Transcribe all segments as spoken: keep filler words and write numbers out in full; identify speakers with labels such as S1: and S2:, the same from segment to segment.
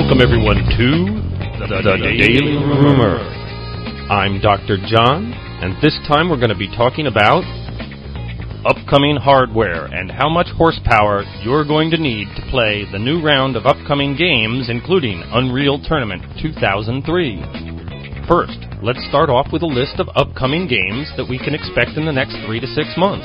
S1: Welcome everyone to the, the Daily Rumor. I'm Doctor John, and this time we're going to be talking about upcoming hardware and how much horsepower you're going to need to play the new round of upcoming games, including Unreal Tournament two thousand three. First, let's start off with a list of upcoming games that we can expect in the next three to six months.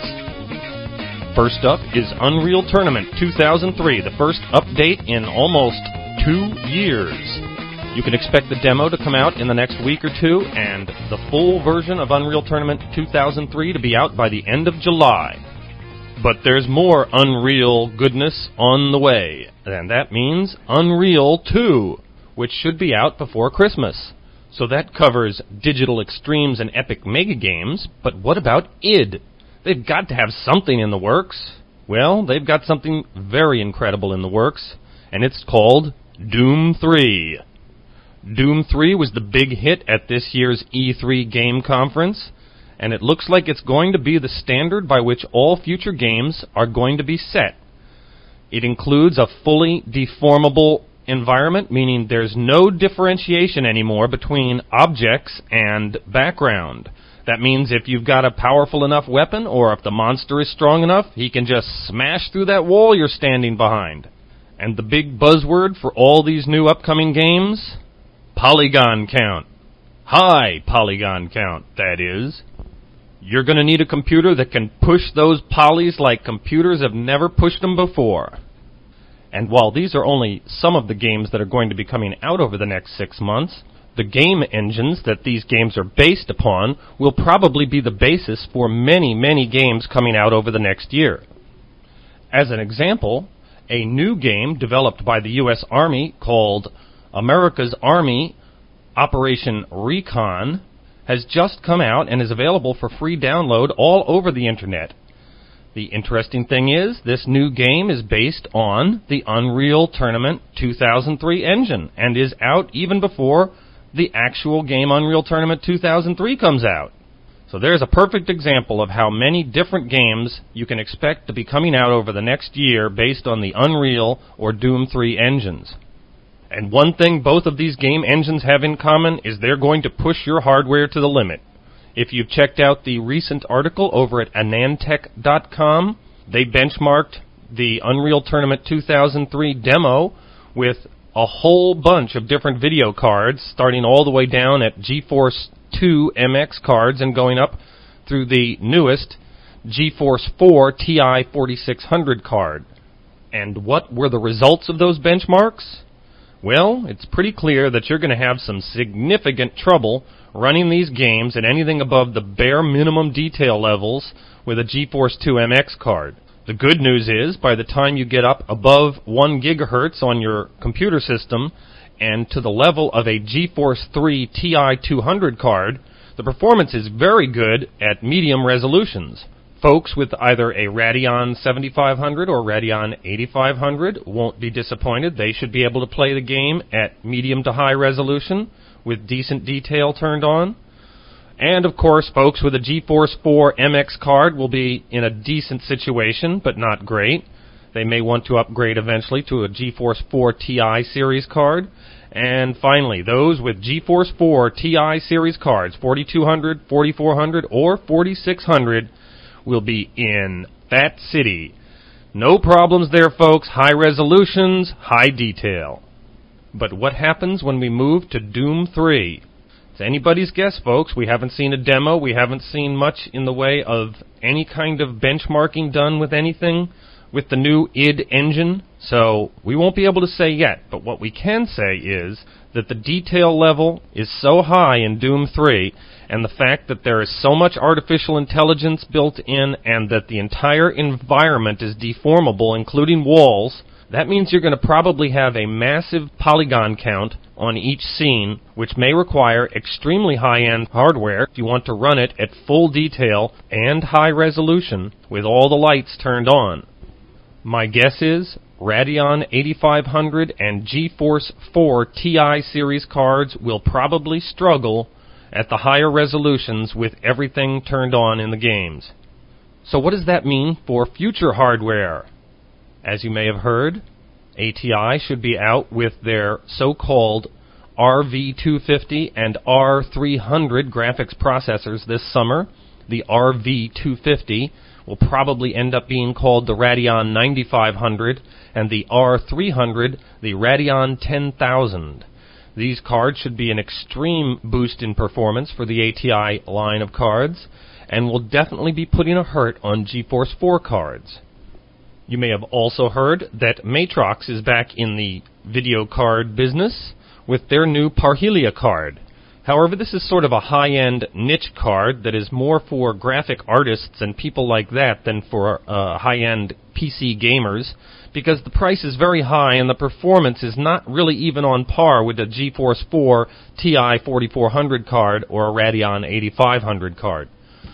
S1: First up is Unreal Tournament two thousand three, the first update in almost two years. You can expect the demo to come out in the next week or two, and the full version of Unreal Tournament two thousand three to be out by the end of July. But there's more Unreal goodness on the way, and that means Unreal two, which should be out before Christmas. So that covers Digital Extremes and Epic Mega Games, but what about id? They've got to have something in the works. Well, they've got something very incredible in the works, and it's called Doom three. Doom three was the big hit at this year's E three game conference, and it looks like it's going to be the standard by which all future games are going to be set. It includes a fully deformable environment, meaning there's no differentiation anymore between objects and background. That means if you've got a powerful enough weapon, or if the monster is strong enough, he can just smash through that wall you're standing behind. And the big buzzword for all these new upcoming games? Polygon count. High polygon count, that is. You're going to need a computer that can push those polys like computers have never pushed them before. And while these are only some of the games that are going to be coming out over the next six months, the game engines that these games are based upon will probably be the basis for many, many games coming out over the next year. As an example, a new game developed by the U S Army called America's Army Operation Recon has just come out and is available for free download all over the internet. The interesting thing is, this new game is based on the Unreal Tournament two thousand three engine and is out even before the actual game Unreal Tournament two thousand three comes out. So there's a perfect example of how many different games you can expect to be coming out over the next year based on the Unreal or Doom three engines. And one thing both of these game engines have in common is they're going to push your hardware to the limit. If you've checked out the recent article over at anantech dot com, they benchmarked the Unreal Tournament two thousand three demo with a whole bunch of different video cards, starting all the way down at GeForce two M X cards and going up through the newest GeForce four T I forty-six hundred card. And what were the results of those benchmarks? Well, it's pretty clear that you're going to have some significant trouble running these games at anything above the bare minimum detail levels with a GeForce two M X card. The good news is, by the time you get up above one gigahertz on your computer system and to the level of a GeForce three T I two hundred card, the performance is very good at medium resolutions. Folks with either a Radeon seventy-five hundred or Radeon eighty-five hundred won't be disappointed. They should be able to play the game at medium to high resolution with decent detail turned on. And, of course, folks with a GeForce four M X card will be in a decent situation, but not great. They may want to upgrade eventually to a GeForce four T I series card. And finally, those with GeForce four T I series cards, forty-two hundred, forty-four hundred, or forty-six hundred, will be in Fat City. No problems there, folks. High resolutions, high detail. But what happens when we move to Doom three? It's anybody's guess, folks. We haven't seen a demo. We haven't seen much in the way of any kind of benchmarking done with anything with the new id engine, so we won't be able to say yet. But what we can say is that the detail level is so high in Doom three, and the fact that there is so much artificial intelligence built in and that the entire environment is deformable, including walls, that means you're going to probably have a massive polygon count on each scene, which may require extremely high-end hardware if you want to run it at full detail and high resolution with all the lights turned on. My guess is Radeon eighty-five hundred and GeForce four T I series cards will probably struggle at the higher resolutions with everything turned on in the games. So what does that mean for future hardware? As you may have heard, A T I should be out with their so-called R V two fifty and R three hundred graphics processors this summer. The R V two fifty will probably end up being called the Radeon ninety-five hundred, and the R three hundred the Radeon ten thousand. These cards should be an extreme boost in performance for the A T I line of cards, and will definitely be putting a hurt on GeForce four cards. You may have also heard that Matrox is back in the video card business with their new Parhelia card. However, this is sort of a high-end niche card that is more for graphic artists and people like that than for uh, high-end P C gamers, because the price is very high and the performance is not really even on par with a GeForce four T I forty-four hundred card or a Radeon eighty-five hundred card.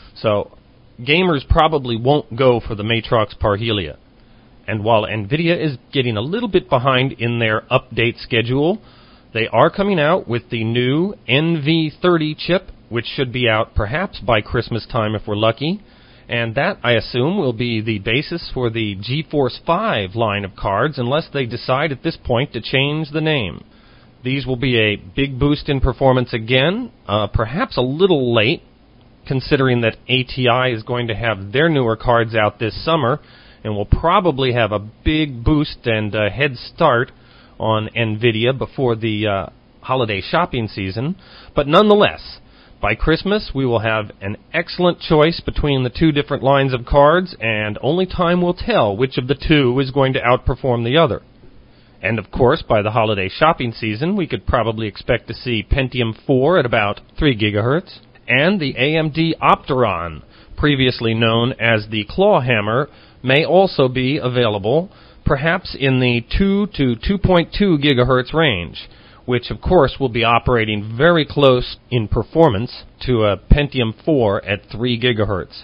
S1: So gamers probably won't go for the Matrox Parhelia. And while NVIDIA is getting a little bit behind in their update schedule, they are coming out with the new N V thirty chip, which should be out perhaps by Christmas time if we're lucky. And that, I assume, will be the basis for the GeForce five line of cards, unless they decide at this point to change the name. These will be a big boost in performance again, uh, perhaps a little late, considering that A T I is going to have their newer cards out this summer, and will probably have a big boost and uh, head start on NVIDIA before the uh, holiday shopping season. But nonetheless, by Christmas we will have an excellent choice between the two different lines of cards, and only time will tell which of the two is going to outperform the other. And of course, by the holiday shopping season, we could probably expect to see Pentium four at about three gigahertz, and the A M D Opteron, previously known as the Clawhammer, may also be available, perhaps in the two to two point two gigahertz range, which of course will be operating very close in performance to a Pentium four at three gigahertz.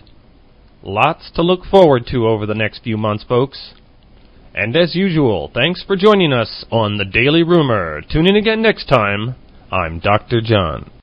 S1: Lots to look forward to over the next few months, folks. And as usual, thanks for joining us on The Daily Rumor. Tune in again next time. I'm Doctor John.